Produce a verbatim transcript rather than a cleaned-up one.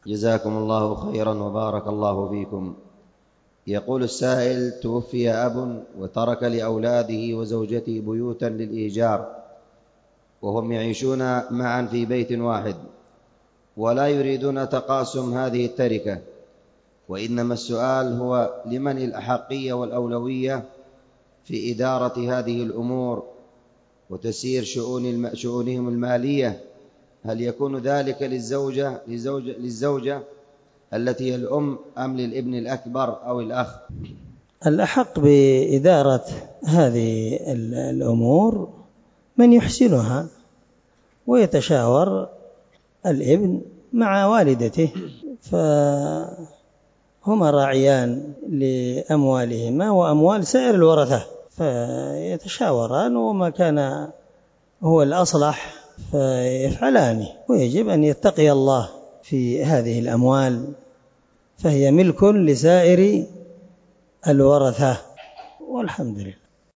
جزاكم الله خيرا وبارك الله فيكم. يقول السائل: توفي أب وترك لأولاده وزوجته بيوتا للإيجار وهم يعيشون معا في بيت واحد ولا يريدون تقاسم هذه التركة، وإنما السؤال هو لمن الأحقية والأولوية في إدارة هذه الأمور وتسيير شؤون شؤونهم المالية؟ هل يكون ذلك للزوجة, للزوجة, للزوجة التي هي الأم أم للابن الأكبر أو الأخ؟ الأحق بإدارة هذه الأمور من يحسنها، ويتشاور الابن مع والدته، فهما راعيان لأموالهما وأموال سائر الورثة، فيتشاوران وما كان هو الأصلح فيفعلانه. ويجب أن يتقي الله في هذه الأموال، فهي ملك لسائر الورثة، والحمد لله.